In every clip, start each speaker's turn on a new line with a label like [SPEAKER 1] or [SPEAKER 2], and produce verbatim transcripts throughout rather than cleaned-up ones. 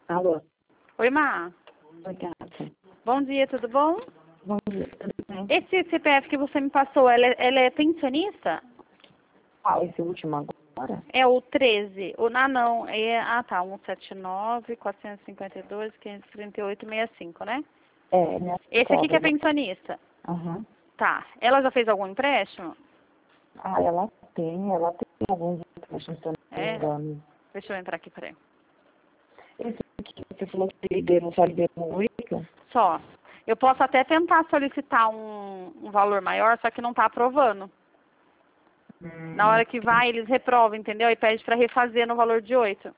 [SPEAKER 1] Alô?
[SPEAKER 2] Oi, Má.
[SPEAKER 1] Oi, gata.
[SPEAKER 2] Bom dia, tudo bom?
[SPEAKER 1] Bom dia, tudo bem?
[SPEAKER 2] Esse C P F que você me passou, ela é, ela é pensionista?
[SPEAKER 1] Ah, esse último agora?
[SPEAKER 2] É o treze. O, ah, não. É, ah, tá. cento e setenta e nove, quatrocentos e cinquenta e dois, quinhentos e trinta e oito, sessenta e cinco, né?
[SPEAKER 1] É, minha
[SPEAKER 2] Esse aqui que é pensionista.
[SPEAKER 1] Aham.
[SPEAKER 2] Tá. Ela já fez algum empréstimo?
[SPEAKER 1] Ah, ela tem, ela tem alguns empréstimos, se eu não me
[SPEAKER 2] É.
[SPEAKER 1] engano.
[SPEAKER 2] Deixa eu entrar aqui, peraí.
[SPEAKER 1] Esse aqui, você falou que liberou, só liberou oito?
[SPEAKER 2] Só. Eu posso até tentar solicitar um, um valor maior, só que não tá aprovando.
[SPEAKER 1] Hum,
[SPEAKER 2] Na hora que vai, eles reprovam, entendeu? E pede pra refazer no valor de oito.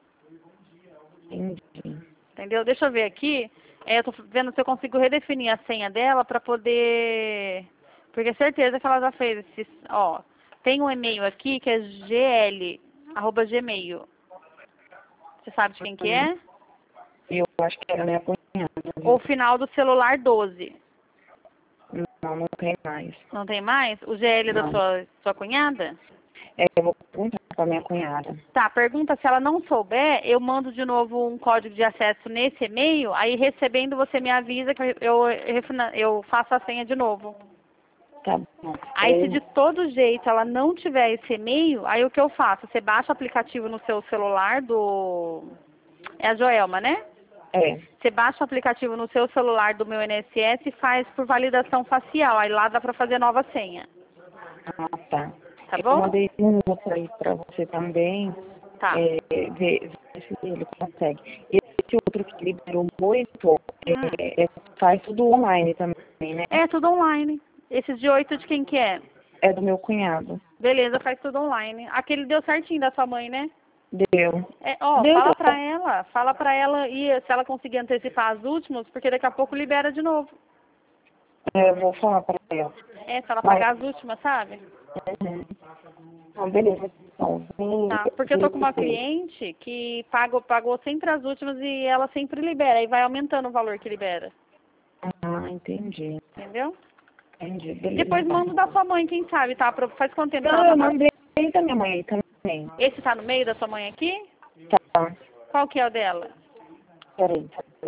[SPEAKER 1] entendi.
[SPEAKER 2] Entendeu? Deixa eu ver aqui. É, eu tô vendo se eu consigo redefinir a senha dela pra poder... Porque é certeza que ela já fez esse... Ó, tem um e-mail aqui que é gl, arroba gmail. Você sabe de quem que é?
[SPEAKER 1] Eu acho que era minha cunhada.
[SPEAKER 2] Ou final do celular doze.
[SPEAKER 1] Não, não tem mais.
[SPEAKER 2] Não tem mais? O G L da
[SPEAKER 1] Não.
[SPEAKER 2] sua, sua cunhada?
[SPEAKER 1] É, eu vou perguntar pra minha cunhada.
[SPEAKER 2] Tá, pergunta se ela não souber, eu mando de novo um código de acesso nesse e-mail, aí recebendo você me avisa que eu, eu, eu faço a senha de novo.
[SPEAKER 1] Tá bom.
[SPEAKER 2] Aí se
[SPEAKER 1] Eu,
[SPEAKER 2] de todo jeito ela não tiver esse e-mail, aí o que eu faço? Você baixa o aplicativo no seu celular do... É a Joelma, né?
[SPEAKER 1] é.
[SPEAKER 2] Você baixa o aplicativo no seu celular do meu I N S S e faz por validação facial. Aí lá dá pra fazer nova senha.
[SPEAKER 1] Ah, tá.
[SPEAKER 2] Tá
[SPEAKER 1] Eu
[SPEAKER 2] bom?
[SPEAKER 1] mandei um outro aí pra você também,
[SPEAKER 2] Tá.
[SPEAKER 1] é, ver, ver se ele consegue. Esse outro que liberou muito,
[SPEAKER 2] Hum.
[SPEAKER 1] é, é, faz tudo online também, né?
[SPEAKER 2] É tudo online. Esses de oito de quem que é?
[SPEAKER 1] É do meu cunhado.
[SPEAKER 2] Beleza, faz tudo online. Aquele deu certinho da sua mãe, né?
[SPEAKER 1] Deu.
[SPEAKER 2] É, ó,
[SPEAKER 1] Deu,
[SPEAKER 2] fala
[SPEAKER 1] deu.
[SPEAKER 2] pra ela, fala pra ela ir, se ela conseguir antecipar as últimas, porque daqui a pouco libera de novo.
[SPEAKER 1] É, eu vou falar pra ela.
[SPEAKER 2] É, se ela
[SPEAKER 1] Mas,
[SPEAKER 2] pagar as últimas, sabe?
[SPEAKER 1] uhum. Então, beleza. Então, vem,
[SPEAKER 2] Tá, porque eu tô com uma
[SPEAKER 1] vem,
[SPEAKER 2] cliente que pagou, pagou sempre as últimas e ela sempre libera, e vai aumentando o valor que libera.
[SPEAKER 1] ah, entendi.
[SPEAKER 2] Entendeu?
[SPEAKER 1] Entendi. Beleza,
[SPEAKER 2] Depois
[SPEAKER 1] então.
[SPEAKER 2] manda da sua mãe, quem sabe, tá? Pro- Faz quanto tempo que ela
[SPEAKER 1] Não,
[SPEAKER 2] tá
[SPEAKER 1] eu
[SPEAKER 2] pagando?
[SPEAKER 1] mandei da minha mãe aí também.
[SPEAKER 2] Esse tá no meio da sua mãe aqui?
[SPEAKER 1] Tá.
[SPEAKER 2] Qual que é o dela?
[SPEAKER 1] Peraí.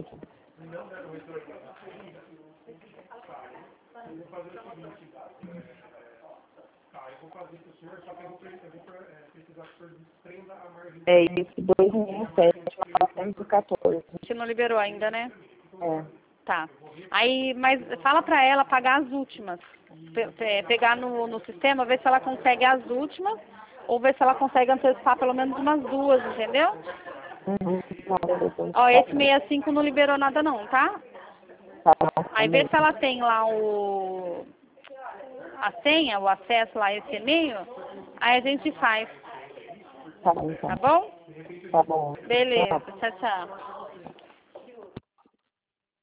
[SPEAKER 1] É isso, dois mil e sete, novecentos e quatorze.
[SPEAKER 2] Que não liberou ainda, né?
[SPEAKER 1] É.
[SPEAKER 2] Tá. Aí, mas fala pra ela pagar as últimas. Pe- pe- pegar no, no sistema, ver se ela consegue as últimas, ou ver se ela consegue antecipar pelo menos umas duas, entendeu?
[SPEAKER 1] Uhum. Não, beleza.
[SPEAKER 2] Ó, esse sessenta e cinco não liberou nada não, tá?
[SPEAKER 1] Tá bom,
[SPEAKER 2] Aí vê se ela tem lá o a senha, o acesso lá a esse e-mail, aí a gente faz,
[SPEAKER 1] tá bom,
[SPEAKER 2] tá
[SPEAKER 1] então.
[SPEAKER 2] bom?
[SPEAKER 1] Tá bom.
[SPEAKER 2] Beleza,
[SPEAKER 1] Tchau.
[SPEAKER 2] tchau, tchau.